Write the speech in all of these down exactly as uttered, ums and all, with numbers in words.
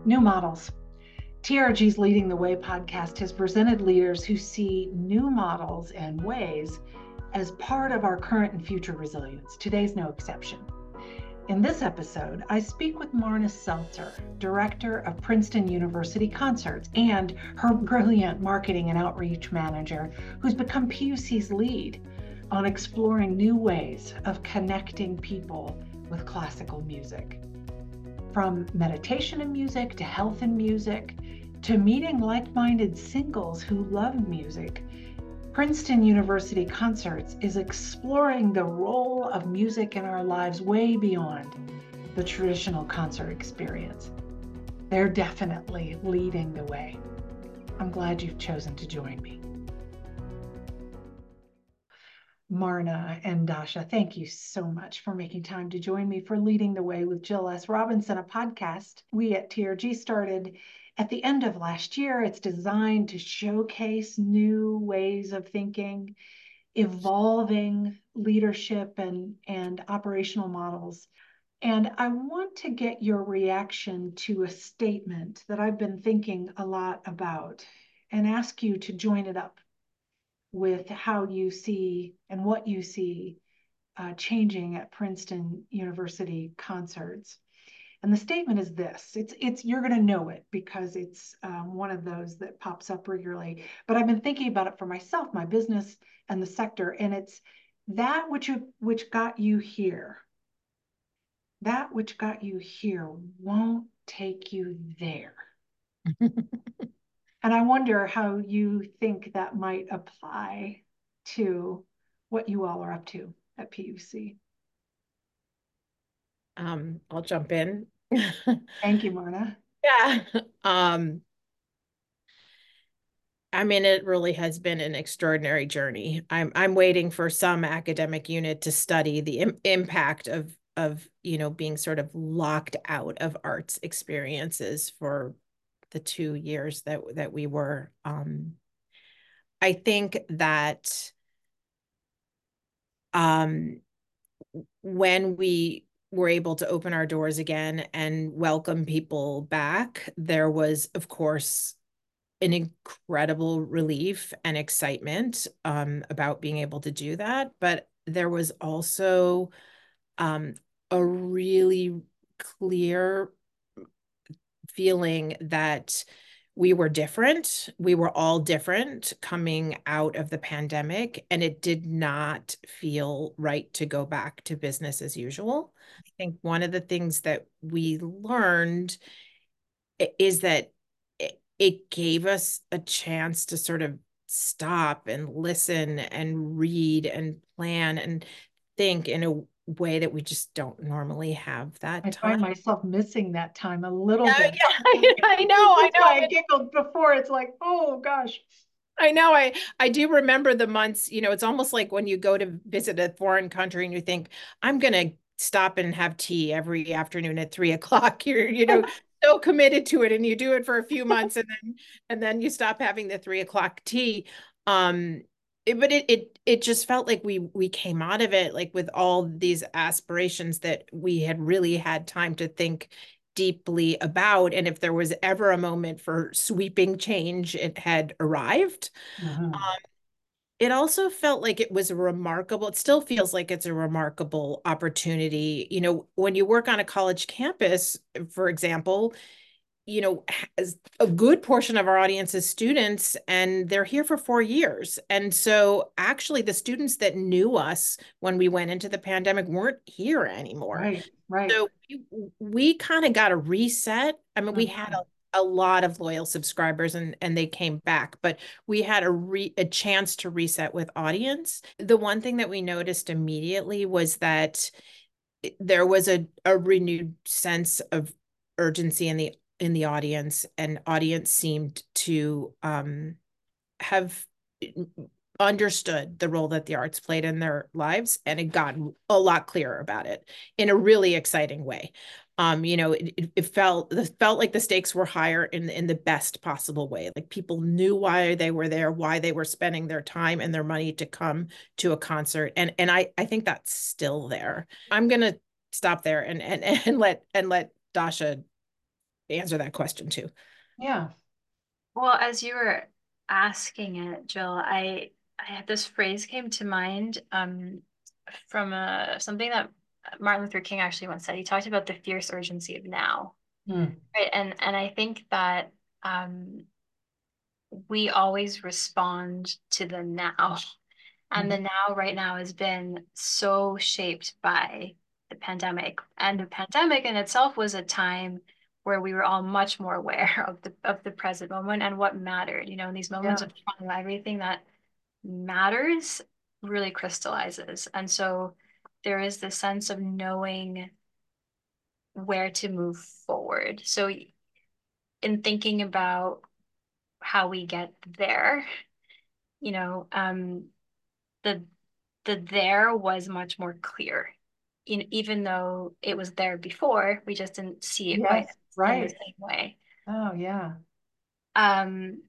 New models. T R G's Leading the Way podcast has presented leaders who see new models and ways as part of our current and future resilience. Today's no exception. In this episode, I speak with Marna Seltzer, director of Princeton University Concerts, and her brilliant marketing and outreach manager, who's become P U C's lead on exploring new ways of connecting people with classical music. From meditation and music to health and music to meeting like-minded singles who love music, Princeton University Concerts is exploring the role of music in our lives way beyond the traditional concert experience. They're definitely leading the way. I'm glad you've chosen to join me. Marna and Dasha, thank you so much for making time to join me for Leading the Way with Jill S. Robinson, a podcast we at T R G started at the end of last year. It's designed to showcase new ways of thinking, evolving leadership and, and operational models. And I want to get your reaction to a statement that I've been thinking a lot about and ask you to join it up with how you see and what you see uh, changing at Princeton University Concerts. And the statement is this, it's, it's you're going to know it because it's um, one of those that pops up regularly. But I've been thinking about it for myself, my business, and the sector. And it's that which, which got you here, that which got you here won't take you there. And I wonder how you think that might apply to what you all are up to at P U C. Um, I'll jump in. Thank you, Marna. Yeah. Um, I mean, it really has been an extraordinary journey. I'm I'm waiting for some academic unit to study the im impact of of, you know, being sort of locked out of arts experiences for the two years that that we were. Um, I think that um, when we were able to open our doors again and welcome people back, there was, of course, an incredible relief and excitement um, about being able to do that. But there was also um, a really clear feeling that we were different. We were all different coming out of the pandemic, and it did not feel right to go back to business as usual. I think one of the things that we learned is that it, it gave us a chance to sort of stop and listen and read and plan and think in a way that we just don't normally have that I time. find myself missing that time a little Yeah, bit. yeah, I know, I That's why know. I giggled before. It's like, oh gosh. I know. I I do remember the months, you know, it's almost like when you go to visit a foreign country and you think, I'm gonna stop and have tea every afternoon at three o'clock. You're, you know, so committed to it and you do it for a few months and then and then you stop having the three o'clock tea. Um, it, but it it it just felt like we we came out of it like with all these aspirations that we had really had time to think deeply about. And if there was ever a moment for sweeping change, it had arrived. Mhm. Um, it also felt like it was a remarkable, it still feels like it's a remarkable opportunity. You know, when you work on a college campus, for example, you know, has a good portion of our audience is students and they're here for four years. And so actually the students that knew us when we went into the pandemic weren't here anymore. Right, right. So we, we kind of got a reset. I mean, we had Mhm. a, a lot of loyal subscribers and, and they came back, but we had a re, a chance to reset with audience. The one thing that we noticed immediately was that there was a, a renewed sense of urgency in the in the audience, and audience seemed to um, have understood the role that the arts played in their lives and it got a lot clearer about it in a really exciting way. Um, you know, it, it felt it felt like the stakes were higher in in the best possible way. Like people knew why they were there, why they were spending their time and their money to come to a concert. And and I I think that's still there. I'm gonna stop there and and and let and let Dasha answer that question too. Yeah. Well, as you were asking it, Jill, I I had this phrase came to mind um from uh something that Martin Luther King actually once said. He talked about the fierce urgency of now, Mm. right? And and I think that um we always respond to the now. And the Mhm. now right now has been so shaped by the pandemic. And the pandemic in itself was a time where we were all much more aware of the of the present moment and what mattered. You know, in these moments Yeah. of trauma, everything that matters really crystallizes. And so there is this sense of knowing where to move forward. So in thinking about how we get there, you know, um, the the there was much more clear. In, even though it was there before, we just didn't see it quite Yes. in the Right. same way. Oh, yeah. Um,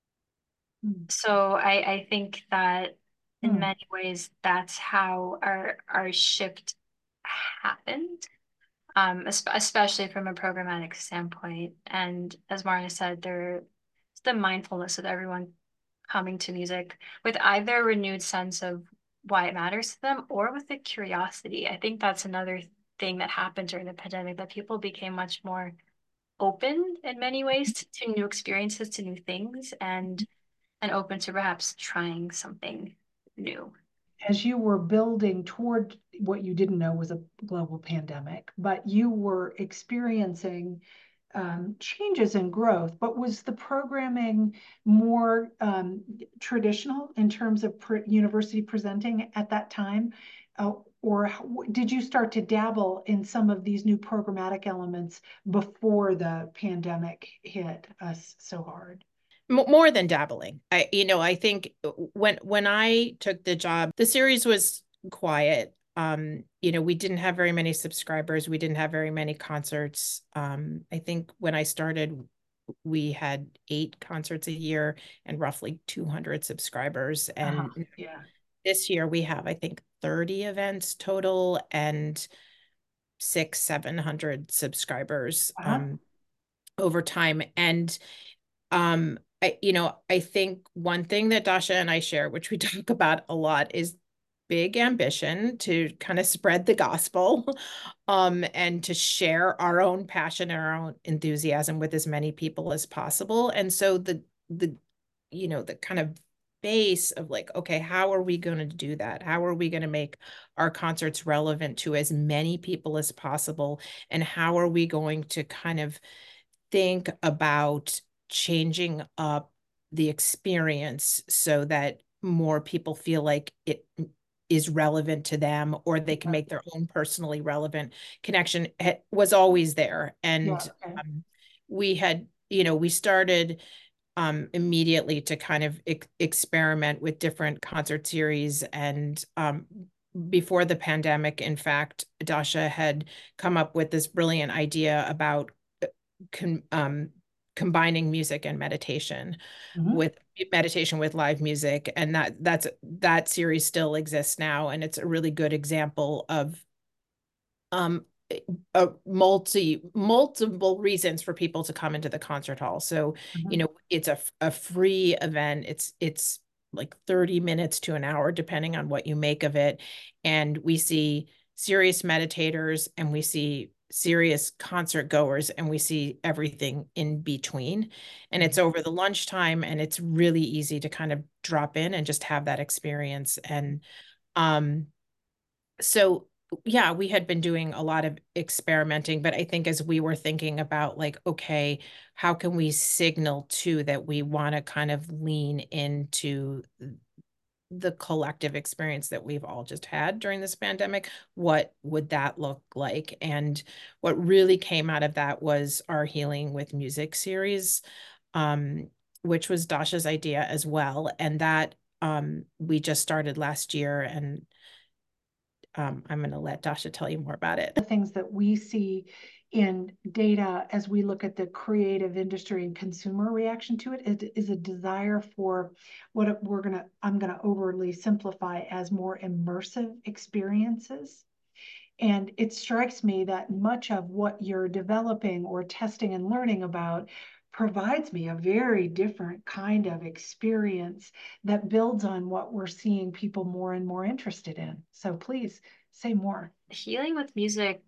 Mm. so I, I think that in Mm. many ways, that's how our our shift happened, um, especially from a programmatic standpoint. And as Marna said, there's the mindfulness of everyone coming to music with either a renewed sense of why it matters to them or with a curiosity. I think that's another thing that happened during the pandemic, that people became much more open in many ways to, to new experiences, to new things, and and open to perhaps trying something new. As you were building toward what you didn't know was a global pandemic, but you were experiencing um, changes in growth, but was the programming more um, traditional in terms of pre university presenting at that time? Uh, or did you start to dabble in some of these new programmatic elements before the pandemic hit us so hard? More than dabbling. I, you know, I think when when I took the job, the series was quiet. Um, you know, we didn't have very many subscribers. We didn't have very many concerts. Um, I think when I started, we had eight concerts a year and roughly two hundred subscribers. Uh-huh. And Yeah. this year we have, I think, thirty events total and six, seven hundred subscribers Uh-huh. um, over time. And um, I, you know, I think one thing that Dasha and I share, which we talk about a lot, is big ambition to kind of spread the gospel, um, and to share our own passion and our own enthusiasm with as many people as possible. And so the the, you know, the kind of base of like, okay, how are we going to do that? How are we going to make our concerts relevant to as many people as possible? And how are we going to kind of think about changing up the experience so that more people feel like it is relevant to them, or they can make their own personally relevant connection, was always there. Yeah. And Okay. um, we had, you know, we started um, immediately to kind of ex experiment with different concert series. And um, before the pandemic, in fact, Dasha had come up with this brilliant idea about con, um, combining music and meditation, Mm-hmm. with meditation with live music, and that that's that series still exists now, and it's a really good example of um a multi multiple reasons for people to come into the concert hall. So, Mm-hmm. you know, it's a, a free event. It's it's like thirty minutes to an hour, depending on what you make of it. And we see serious meditators and we see serious concert goers and we see everything in between. And it's over the lunchtime and it's really easy to kind of drop in and just have that experience. And um so yeah, we had been doing a lot of experimenting, but I think as we were thinking about like, okay, how can we signal too that we want to kind of lean into the collective experience that we've all just had during this pandemic, what would that look like? And what really came out of that was our Healing with Music series, um, which was Dasha's idea as well. And that um, we just started last year, and um, I'm going to let Dasha tell you more about it. The things that we see in data as we look at the creative industry and consumer reaction to it, it is a desire for what we're gonna, I'm gonna overly simplify as more immersive experiences. And it strikes me that much of what you're developing or testing and learning about provides me a very different kind of experience that builds on what we're seeing people more and more interested in. So please say more. Healing with Music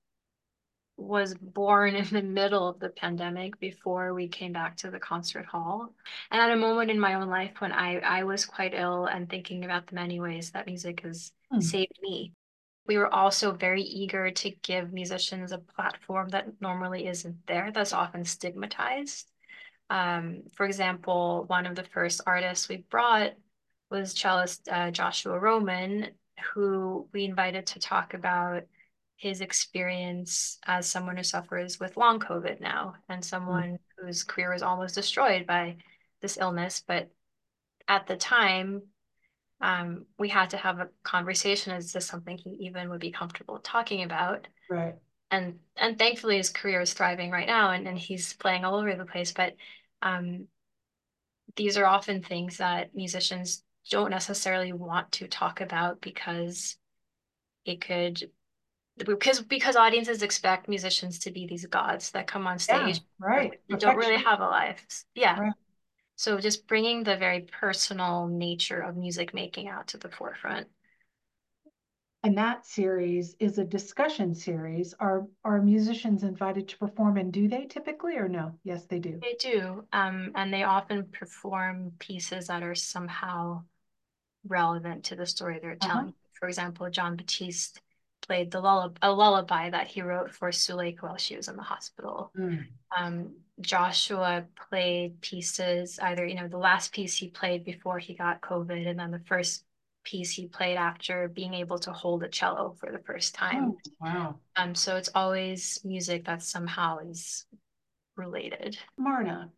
was born in the middle of the pandemic before we came back to the concert hall. And at a moment in my own life when I, I was quite ill and thinking about the many ways that music has hmm. saved me. We were also very eager to give musicians a platform that normally isn't there, that's often stigmatized. Um, for example, one of the first artists we brought was cellist uh, Joshua Roman, who we invited to talk about his experience as someone who suffers with long COVID now, and someone mm. whose career was almost destroyed by this illness. But at the time, um, we had to have a conversation. Is this something he even would be comfortable talking about? Right. And and thankfully his career is thriving right now, and, and he's playing all over the place. But um, these are often things that musicians don't necessarily want to talk about because it could because because audiences expect musicians to be these gods that come on stage, yeah, right. They don't really have a life. Yeah. Right. So just bringing the very personal nature of music making out to the forefront. And that series is a discussion series. Are are musicians invited to perform, and do they typically, or no? Yes, they do. They do. Um, and they often perform pieces that are somehow relevant to the story they're telling. Uh-huh. For example, Jon Batiste played the lullaby, a lullaby that he wrote for Suleika while she was in the hospital. Mm. Um, Joshua played pieces, either, you know, the last piece he played before he got COVID, and then the first piece he played after being able to hold a cello for the first time. Oh, wow. Um, so it's always music that somehow is related. Marna,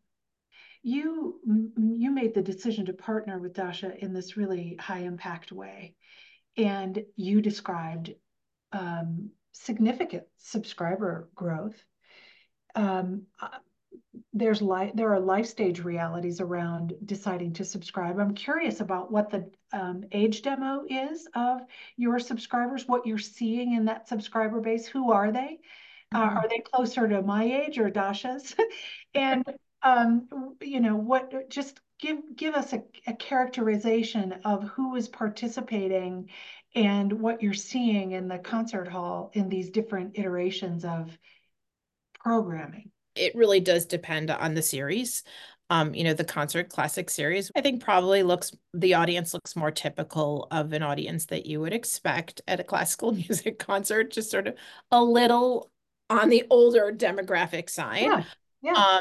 you you made the decision to partner with Dasha in this really high impact way, and you described um, significant subscriber growth. Um, there's life there are life stage realities around deciding to subscribe. I'm curious about what the um, age demo is of your subscribers, what you're seeing in that subscriber base. Who are they? Mm-hmm. Uh, are they closer to my age or Dasha's? And um, you know, what? Just give give us a, a characterization of who is participating and what you're seeing in the concert hall in these different iterations of programming. It really does depend on the series. Um, you know, the concert classic series, I think probably looks, the audience looks more typical of an audience that you would expect at a classical music concert, just sort of a little on the older demographic side. Yeah, yeah. Um,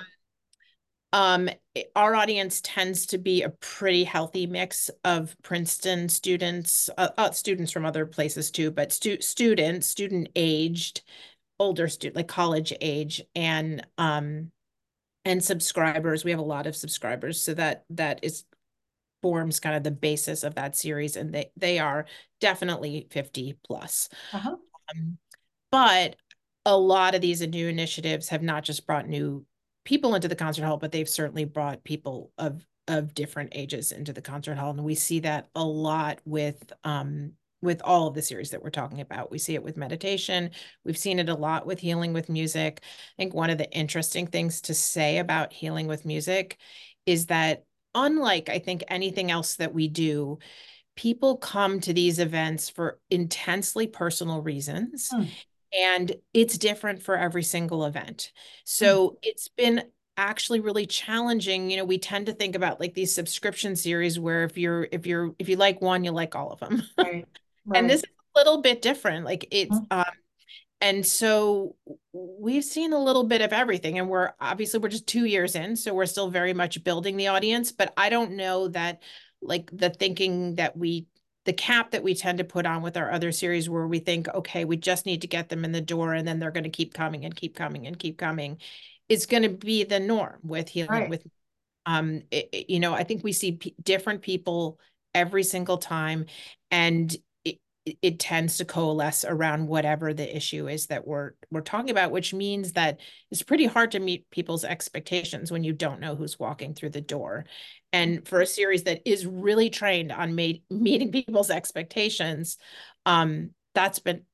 um, our audience tends to be a pretty healthy mix of Princeton students, uh, uh, students from other places too, but stu students, student aged, older student, like college age, and um and subscribers. We have a lot of subscribers, so that that is forms kind of the basis of that series, and they they are definitely fifty plus. Uh-huh. Um, but a lot of these new initiatives have not just brought new people into the concert hall, but they've certainly brought people of of different ages into the concert hall, and we see that a lot with um with all of the series that we're talking about. We see it with meditation. We've seen it a lot with healing with music. I think one of the interesting things to say about healing with music is that unlike, I think, anything else that we do, people come to these events for intensely personal reasons. Hmm. And it's different for every single event. So hmm. it's been actually really challenging. You know, we tend to think about like these subscription series where if you're if you're if you like one, you like all of them. Right. Right. And this is a little bit different. Like it's mm-hmm. um and so we've seen a little bit of everything, and we're obviously we're just two years in, so we're still very much building the audience. But I don't know that like the thinking that we the cap that we tend to put on with our other series where we think, okay, we just need to get them in the door and then they're going to keep coming and keep coming and keep coming, is going to be the norm with healing right. with um it, it, you know, I think we see p different people every single time, and it, it tends to coalesce around whatever the issue is that we're we're talking about, which means that it's pretty hard to meet people's expectations when you don't know who's walking through the door. And for a series that is really trained on made, meeting people's expectations, um, that's been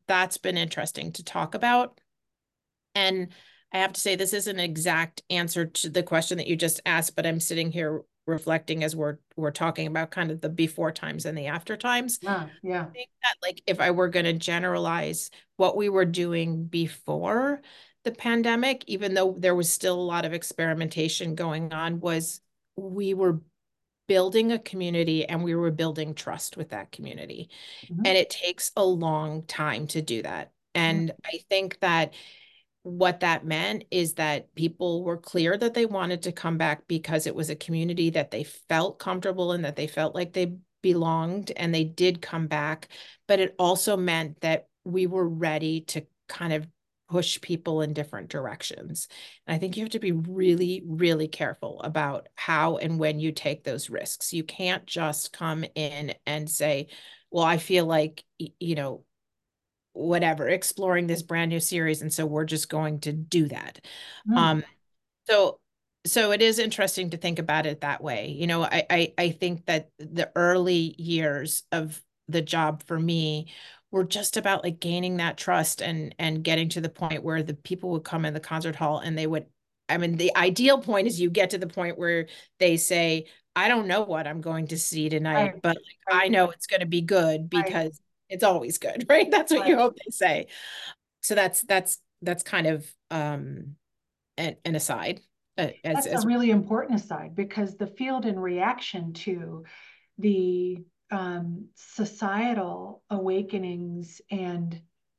that's been interesting to talk about. And I have to say, this isn't an exact answer to the question that you just asked, but I'm sitting here reflecting as we're we're talking about kind of the before times and the after times. Yeah, yeah. I think that, like, if I were going to generalize what we were doing before the pandemic, even though there was still a lot of experimentation going on, was we were building a community and we were building trust with that community. Mhm. And it takes a long time to do that. And I think that what that meant is that people were clear that they wanted to come back because it was a community that they felt comfortable in, that they felt like they belonged, and they did come back. But it also meant that we were ready to kind of push people in different directions. And I think you have to be really, really careful about how and when you take those risks. You can't just come in and say, well, I feel like, you know, whatever, exploring this brand new series, and so we're just going to do that. Mm. Um, so so it is interesting to think about it that way. You know, I I, I think that the early years of the job for me were just about like gaining that trust and and getting to the point where the people would come in the concert hall and they would, I mean, the ideal point is you get to the point where they say, I don't know what I'm going to see tonight, Right, but like, right, I know it's going to be good right, because it's always good, right? That's what right. you hope they say. So that's that's that's kind of um an, an aside, uh, as That's a as really important aside because the field in reaction to the um, societal awakenings and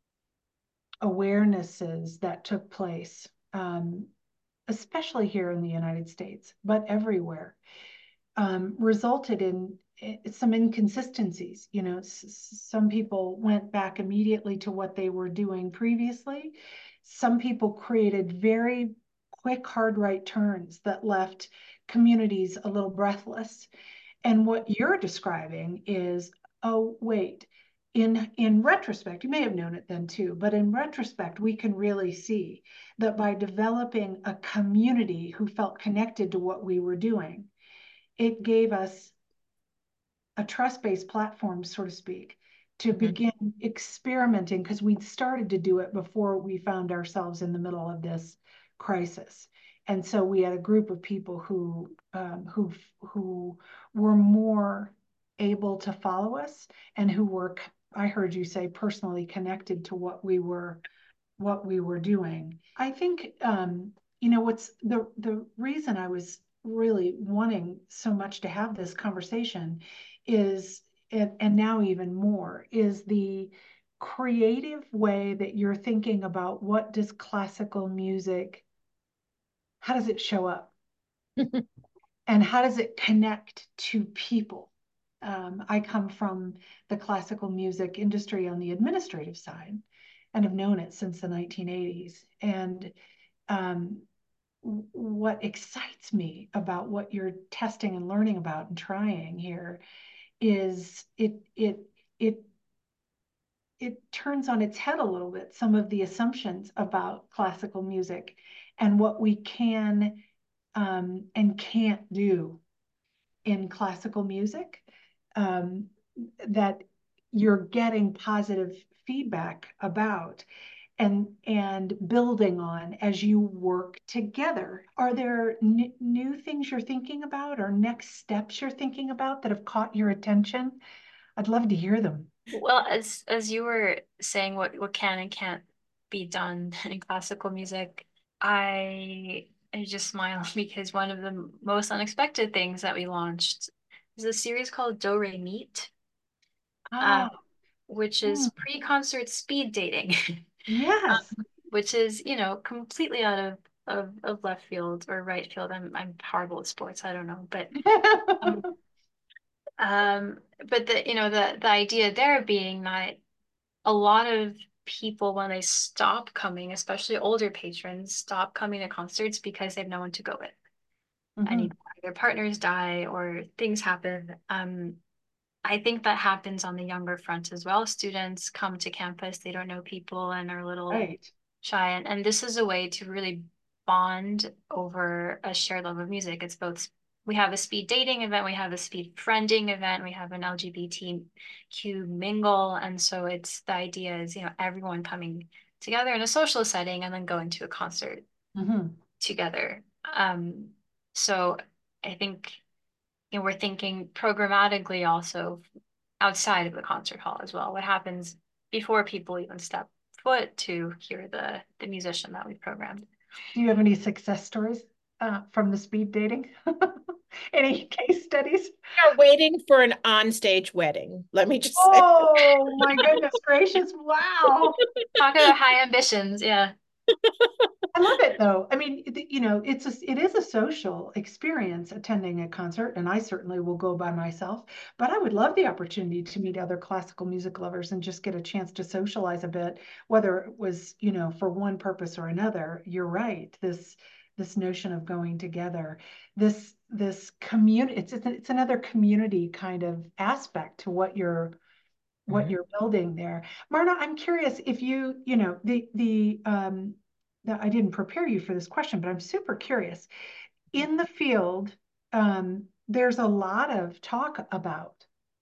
awarenesses that took place, um, especially here in the United States, but everywhere, um, resulted in some inconsistencies. You know, some people went back immediately to what they were doing previously. Some people created very quick, hard right turns that left communities a little breathless. And what you're describing is, oh, wait, in, in retrospect, you may have known it then too, but in retrospect, we can really see that by developing a community who felt connected to what we were doing, it gave us a trust-based platform, so to speak, to Mhm. begin experimenting because we'd started to do it before we found ourselves in the middle of this crisis. And so we had a group of people who um, who who were more able to follow us and who were, I heard you say, personally connected to what we were what we were doing. I think, um, you know, what's the the reason I was really wanting so much to have this conversation is, and, and now even more, is the creative way that you're thinking about what does classical music, how does it show up? And how does it connect to people? Um, I come from the classical music industry on the administrative side and have known it since the nineteen eighties. And um, what excites me about what you're testing and learning about and trying here is it it it it turns on its head a little bit some of the assumptions about classical music and what we can um, and can't do in classical music, um, that you're getting positive feedback about and and building on as you work together. Are there n- new things you're thinking about or next steps you're thinking about that have caught your attention? I'd love to hear them. Well, as as you were saying what what can and can't be done in classical music, I I just smile because one of the most unexpected things that we launched is a series called Do Re Meet, uh, Ah, which hmm, is pre-concert speed dating, yes. um, which is, you know, completely out of, of of left field or right field. I'm I'm horrible at sports, I don't know, but um, um, but the you know the the idea there being that a lot of people when they stop coming, especially older patrons, stop coming to concerts because they have no one to go with. And Mhm. either their partners die or things happen. Um, I think that happens on the younger front as well. Students come to campus, they don't know people and are a little Right. shy. And, and this is a way to really bond over a shared love of music. It's both we have a speed dating event, we have a speed friending event, we have an L G B T Q mingle. And so it's the idea is, you know, everyone coming together in a social setting and then going to a concert Mm-hmm. together. Um, so I think, you know, we're thinking programmatically also outside of the concert hall as well. What happens before people even step foot to hear the the musician that we've programmed? Do you have any success stories uh, from the speed dating? Any case studies? We're waiting for an onstage wedding. Let me just say. Oh my goodness gracious! Wow. Talk about high ambitions, yeah. I love it though. I mean, you know, it's a, it is a social experience attending a concert, and I certainly will go by myself, but I would love the opportunity to meet other classical music lovers and just get a chance to socialize a bit, whether it was, you know, for one purpose or another. You're right. This this notion of going together, this this community, it's it's, it's another community kind of aspect to what you're what Mhm. you're building there. Marna, I'm curious if you, you know, the the um the, I didn't prepare you for this question, but I'm super curious. In the field, um, there's a lot of talk about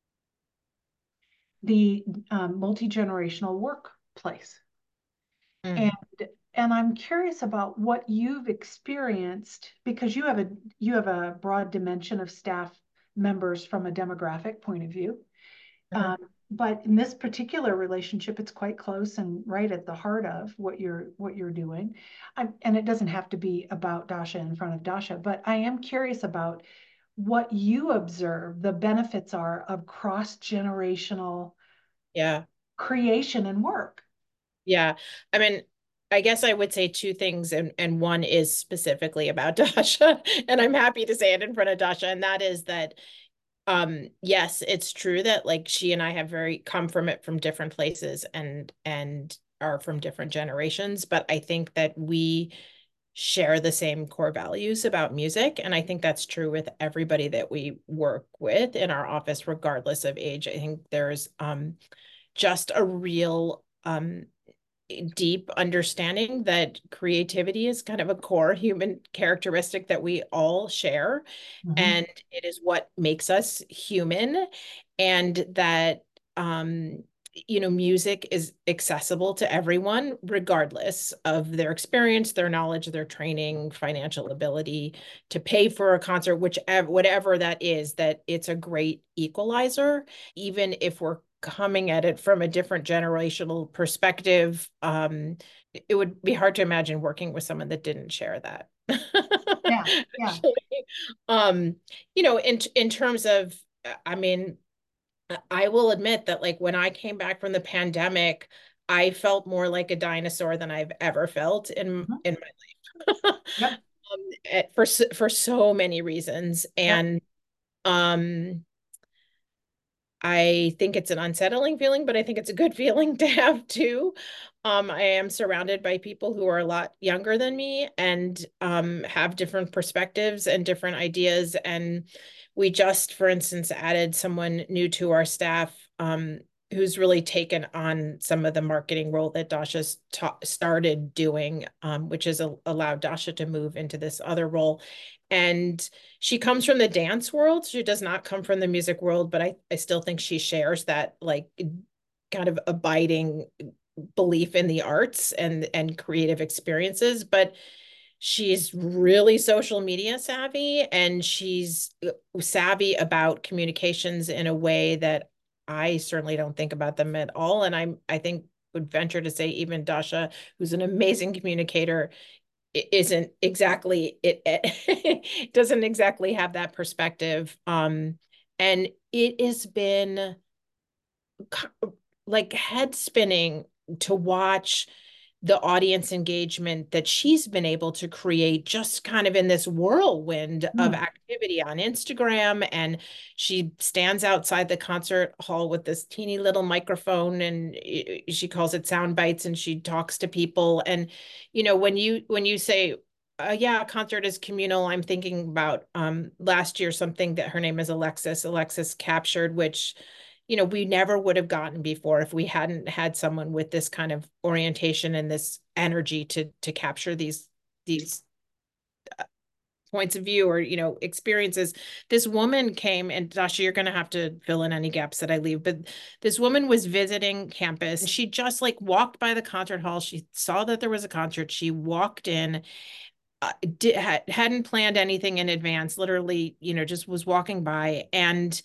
the um, multi-generational workplace. Mm. And and I'm curious about what you've experienced because you have a you have a broad dimension of staff members from a demographic point of view. Mhm. Um, but in this particular relationship, it's quite close and right at the heart of what you're what you're doing. I'm, and it doesn't have to be about Dasha in front of Dasha, but I am curious about what you observe the benefits are of cross-generational Yeah. creation and work. Yeah. I mean, I guess I would say two things, and, and one is specifically about Dasha, and I'm happy to say it in front of Dasha, and that is that um yes, it's true that like she and I have very come from it from different places and and are from different generations, but I think that we share the same core values about music, and I think that's true with everybody that we work with in our office regardless of age. I think there's um just a real um deep understanding that creativity is kind of a core human characteristic that we all share, Mhm. and it is what makes us human, and that um you know music is accessible to everyone regardless of their experience, their knowledge, their training, financial ability to pay for a concert, whichever whatever that is, that it's a great equalizer even if we're coming at it from a different generational perspective. Um, it would be hard to imagine working with someone that didn't share that. Yeah, yeah. um, you know, in in terms of, I mean, I will admit that like when I came back from the pandemic, I felt more like a dinosaur than I've ever felt in Mhm. in my life. Yep, um, eh, for for so many reasons, yep. and um I think it's an unsettling feeling, but I think it's a good feeling to have too. Um, I am surrounded by people who are a lot younger than me and um, have different perspectives and different ideas. And we just, for instance, added someone new to our staff um, who's really taken on some of the marketing role that Dasha's ta- started doing, um, which has a- allowed Dasha to move into this other role. And she comes from the dance world. She does not come from the music world, but I, I still think she shares that like kind of abiding belief in the arts and and creative experiences. But she's really social media savvy, and she's savvy about communications in a way that I certainly don't think about them at all. And I'm I think would venture to say even Dasha, who's an amazing communicator, isn't exactly it, it doesn't exactly have that perspective. Um and it has been like head spinning to watch the audience engagement that she's been able to create just kind of in this whirlwind of Mm. activity on Instagram. And she stands outside the concert hall with this teeny little microphone, and she calls it sound bites, and she talks to people. And you know, when you when you say uh, yeah, a concert is communal, I'm thinking about um last year something that her name is Alexis Alexis captured, which you know, we never would have gotten before if we hadn't had someone with this kind of orientation and this energy to to capture these these points of view or, you know, experiences. This woman came, and Dasha, you're going to have to fill in any gaps that I leave, but this woman was visiting campus. She just like walked by the concert hall. She saw that there was a concert. She walked in, uh, did, had, hadn't planned anything in advance, literally, you know, just was walking by, and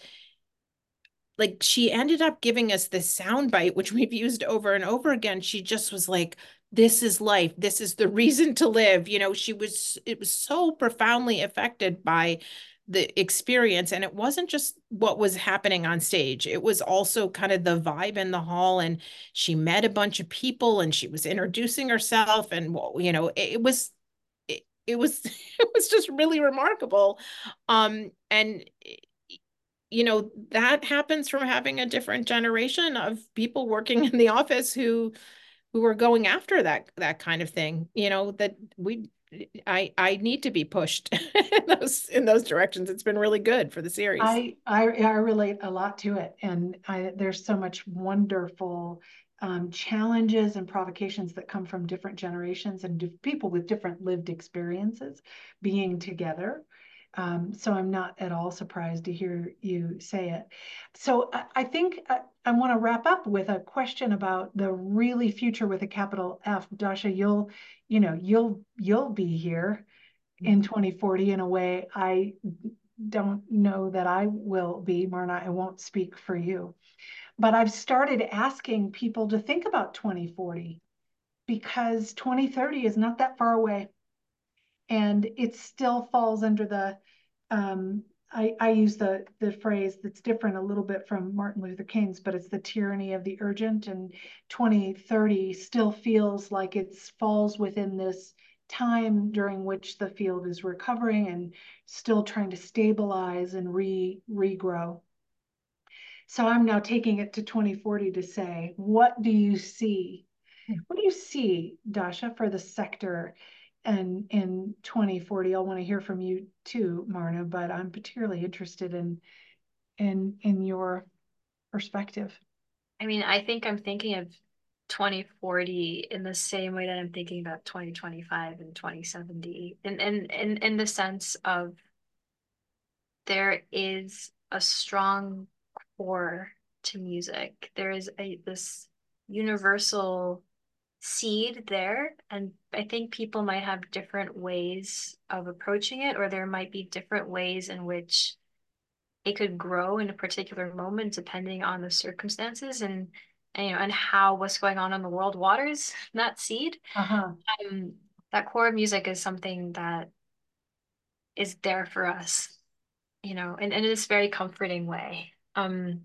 like she ended up giving us this sound bite, which we've used over and over again. She just was like, this is life. This is the reason to live. You know, she was, it was so profoundly affected by the experience. And it wasn't just what was happening on stage. It was also kind of the vibe in the hall. And she met a bunch of people and she was introducing herself. And, you know, it, it was, it, it was, it was just really remarkable. Um, and you know, that happens from having a different generation of people working in the office who who are going after that that kind of thing. You know, that we I I need to be pushed in those in those directions. It's been really good for the series. I I, I relate a lot to it, and I, there's so much wonderful um, challenges and provocations that come from different generations and people with different lived experiences being together. Um, so I'm not at all surprised to hear you say it. So I, I think I, I want to wrap up with a question about the really future with a capital F. Dasha, you'll, you know, you'll you'll be here in twenty forty in a way I don't know that I will be. Marna, I won't speak for you. But I've started asking people to think about twenty forty because twenty thirty is not that far away. And it still falls under the, um, I, I use the, the phrase that's different a little bit from Martin Luther King's, but it's the tyranny of the urgent. And twenty thirty still feels like it falls within this time during which the field is recovering and still trying to stabilize and re regrow. So I'm now taking it to twenty forty to say, what do you see? What do you see, Dasha, for the sector and in twenty forty? I'll want to hear from you too, Marna, but I'm particularly interested in in in your perspective. I mean, I think I'm thinking of twenty forty in the same way that I'm thinking about twenty twenty-five and twenty seventy, in in in, in the sense of there is a strong core to music. There is a this universal seed there, and I think people might have different ways of approaching it, or there might be different ways in which it could grow in a particular moment depending on the circumstances and, and you know and how what's going on in the world waters that seed. Uh-huh. Um, that core of music is something that is there for us, you know, and, and in this very comforting way. Um,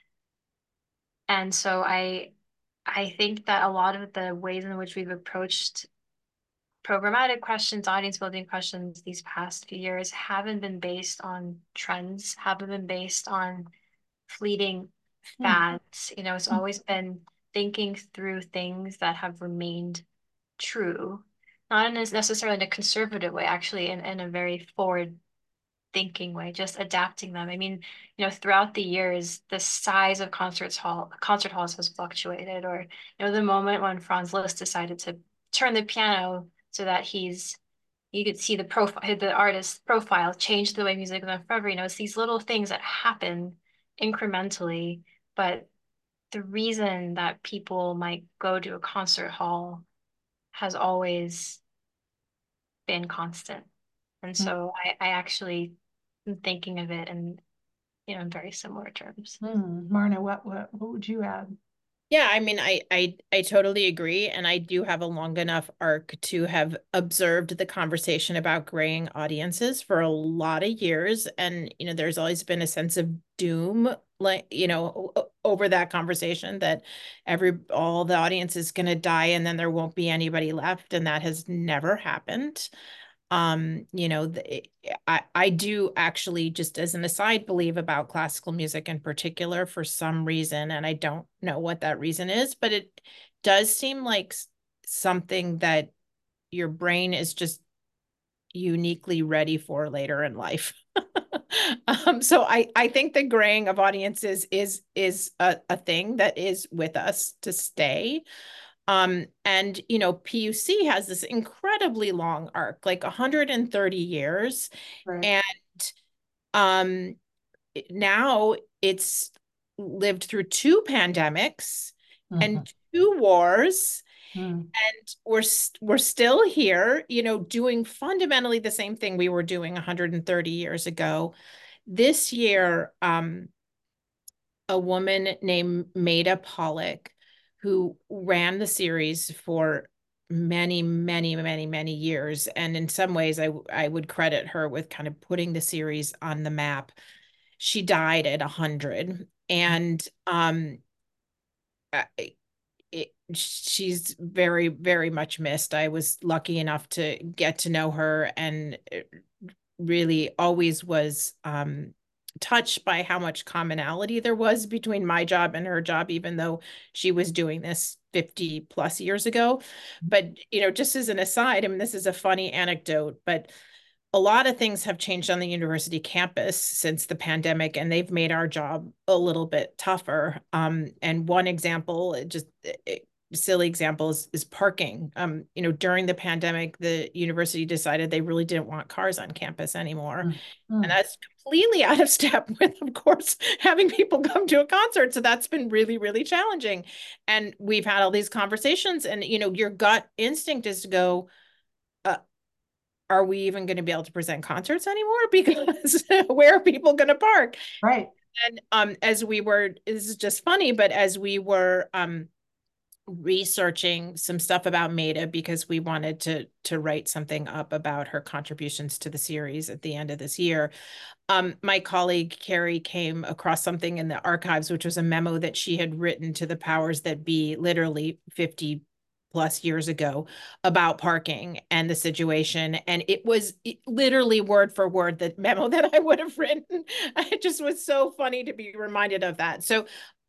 and so I I think that a lot of the ways in which we've approached programmatic questions, audience building questions these past few years haven't been based on trends, haven't been based on fleeting fads. You know, it's always been thinking through things that have remained true, not in necessarily in a conservative way, actually in, in a very forward thinking way, just adapting them. I mean, you know, throughout the years, the size of concerts hall concert halls has fluctuated, or you know, the moment when Franz Liszt decided to turn the piano so that he's you could see the profile, the artist's profile change the way music is done forever. You know, it's these little things that happen incrementally, but the reason that people might go to a concert hall has always been constant. And so I, I actually am thinking of it in, you know, in very similar terms. Mm. Marna, what, what what would you add? Yeah, I mean, I, I I totally agree, and I do have a long enough arc to have observed the conversation about graying audiences for a lot of years, and you know, there's always been a sense of doom, like you know, over that conversation that every all the audience is going to die, and then there won't be anybody left, and that has never happened. Um, you know, the, I, I do actually, just as an aside, believe about classical music in particular for some reason, and I don't know what that reason is, but it does seem like something that your brain is just uniquely ready for later in life. um, so I, I think the graying of audiences is is a, a thing that is with us to stay. Um, and, you know, P U C has this incredibly long arc, like one hundred thirty years. Right. And um, now it's lived through two pandemics Mm-hmm. and two wars. Mm. And we're we're still here, you know, doing fundamentally the same thing we were doing one hundred thirty years ago. This year, um, a woman named Maida Pollock, who ran the series for many, many, many, many years, and in some ways, I I would credit her with kind of putting the series on the map. She died at one hundred, and um, I, it, she's very, very much missed. I was lucky enough to get to know her, and really always was um, touched by how much commonality there was between my job and her job, even though she was doing this fifty plus years ago. But, you know, just as an aside, I mean, this is a funny anecdote, but a lot of things have changed on the university campus since the pandemic, and they've made our job a little bit tougher. Um, and one example, it just it, silly example is, is parking. Um, you know, during the pandemic, the university decided they really didn't want cars on campus anymore. Mm. And Mm. that's completely out of step with, of course, having people come to a concert. So that's been really, really challenging. And we've had all these conversations, and, you know, your gut instinct is to go, uh, are we even going to be able to present concerts anymore? Because where are people going to park? Right. And um, as we were, this is just funny, but as we were um, researching some stuff about Maida, because we wanted to to write something up about her contributions to the series at the end of this year, um, my colleague Carrie came across something in the archives, which was a memo that she had written to the powers that be literally fifty plus years ago about parking and the situation. And it was literally word for word the memo that I would have written. It just was so funny to be reminded of that. So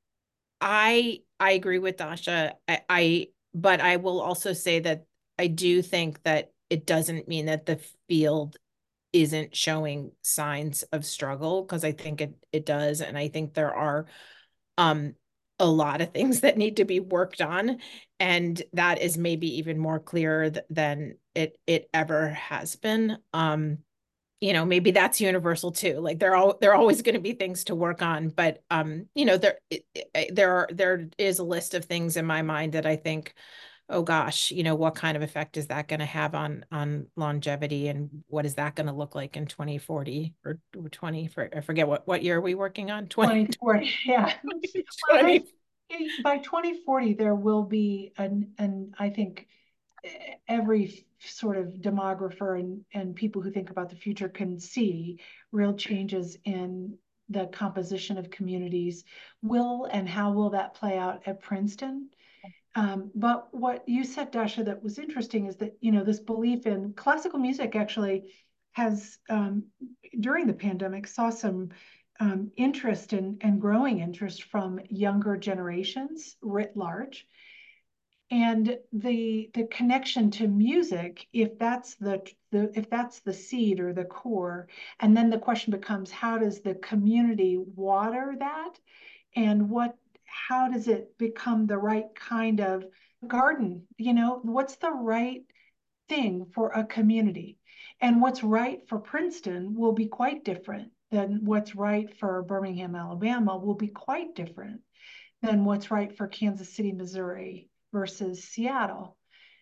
I I agree with Dasha. I, I but I will also say that I do think that it doesn't mean that the field isn't showing signs of struggle, because I think it it does, and I think there are um a lot of things that need to be worked on, and that is maybe even more clear th- than it it ever has been. Um you know, maybe that's universal too. Like there are there are always going to be things to work on, but um you know, there it, it, there are there is a list of things in my mind that I think, oh gosh, you know, what kind of effect is that going to have on on longevity, and what is that going to look like in twenty forty or twenty, for, I forget what what year are we working on? twenty twenty forty. Yeah. Well, I, twenty. by twenty forty, there will be an, an I think every sort of demographer and, and people who think about the future can see real changes in the composition of communities. Will and how will that play out at Princeton? Um, but what you said, Dasha, that was interesting is that, you know, this belief in classical music actually has, um, during the pandemic, saw some um, interest in, and growing interest from younger generations writ large. And the the connection to music, if that's the, the if that's the seed or the core, and then the question becomes, how does the community water that? And what how does it become the right kind of garden? You know, what's the right thing for a community? And what's right for Princeton will be quite different than what's right for Birmingham, Alabama, will be quite different than what's right for Kansas City, Missouri versus Seattle.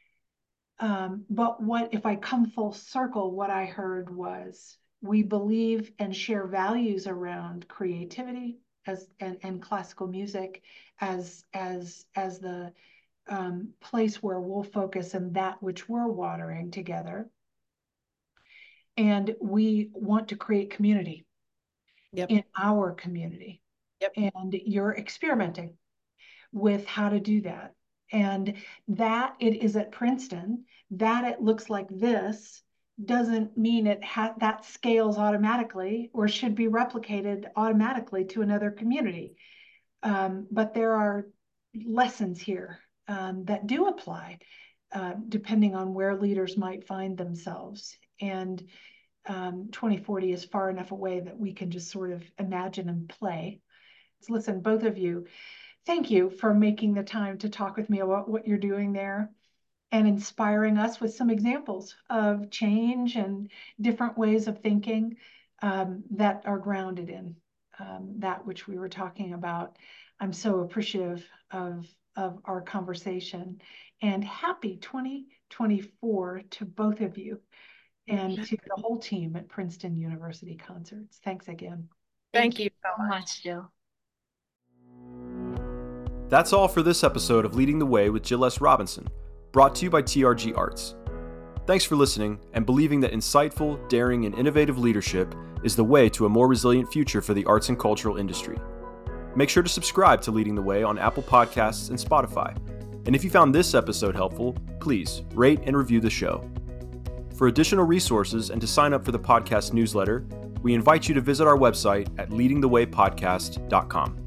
Um, but what, if I come full circle, what I heard was we believe and share values around creativity as and, and classical music as as as the um, place where we'll focus and that which we're watering together. And we want to create community Yep. in our community. Yep. And you're experimenting with how to do that. And that it is at Princeton, that it looks like this doesn't mean it ha- that scales automatically or should be replicated automatically to another community. Um, but there are lessons here um, that do apply uh, depending on where leaders might find themselves. And um, twenty forty is far enough away that we can just sort of imagine and play. So listen, both of you, thank you for making the time to talk with me about what you're doing there and inspiring us with some examples of change and different ways of thinking um, that are grounded in um, that which we were talking about. I'm so appreciative of, of our conversation, and happy twenty twenty-four to both of you and to the whole team at Princeton University Concerts. Thanks again. Thank, Thank you so much, Jill. That's all for this episode of Leading the Way with Jill S. Robinson, brought to you by T R G Arts. Thanks for listening and believing that insightful, daring, and innovative leadership is the way to a more resilient future for the arts and cultural industry. Make sure to subscribe to Leading the Way on Apple Podcasts and Spotify. And if you found this episode helpful, please rate and review the show. For additional resources and to sign up for the podcast newsletter, we invite you to visit our website at leading the way podcast dot com.